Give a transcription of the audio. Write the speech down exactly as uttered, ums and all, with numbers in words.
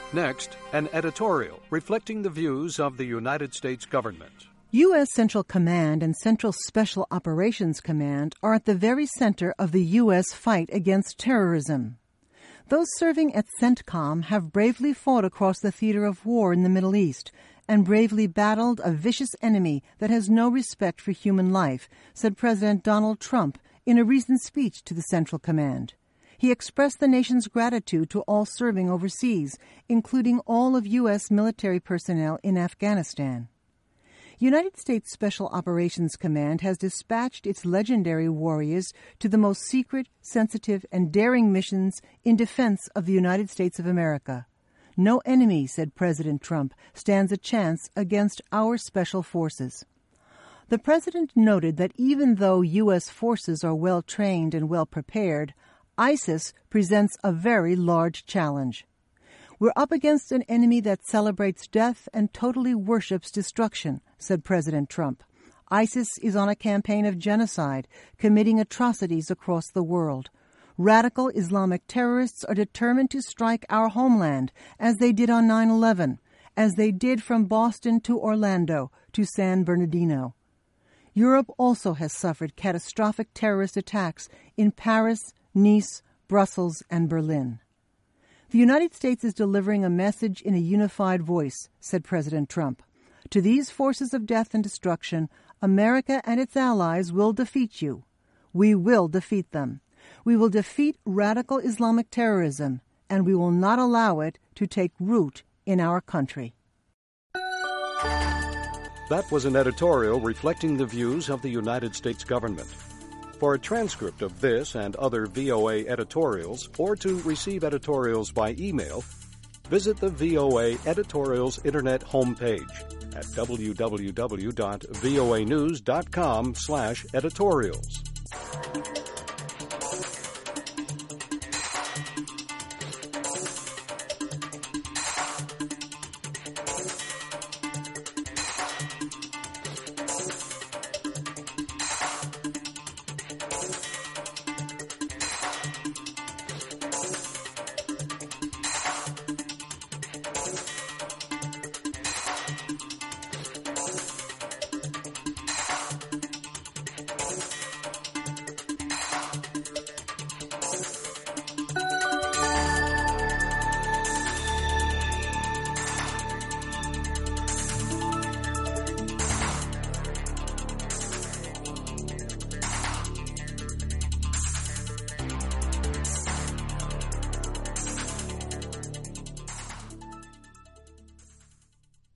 Next, an editorial reflecting the views of the United States government. U S. Central Command and Central Special Operations Command are at the very center of the U S fight against terrorism. Those serving at CENTCOM have bravely fought across the theater of war in the Middle East and bravely battled a vicious enemy that has no respect for human life, said President Donald Trump in a recent speech to the Central Command. He expressed the nation's gratitude to all serving overseas, including all of U S military personnel in Afghanistan. United States Special Operations Command has dispatched its legendary warriors to the most secret, sensitive, and daring missions in defense of the United States of America. No enemy, said President Trump, stands a chance against our special forces. The president noted that even though U S forces are well trained and well prepared, ISIS presents a very large challenge. We're up against an enemy that celebrates death and totally worships destruction, said President Trump. ISIS is on a campaign of genocide, committing atrocities across the world. Radical Islamic terrorists are determined to strike our homeland, as they did on nine eleven, as they did from Boston to Orlando to San Bernardino. Europe also has suffered catastrophic terrorist attacks in Paris, Nice, Brussels, and Berlin. The United States is delivering a message in a unified voice, said President Trump. To these forces of death and destruction, America and its allies will defeat you. We will defeat them. We will defeat radical Islamic terrorism, and we will not allow it to take root in our country. That was an editorial reflecting the views of the United States government. For a transcript of this and other V O A editorials, or to receive editorials by email, visit the V O A Editorials Internet homepage at w w w dot voa news dot com slash editorials.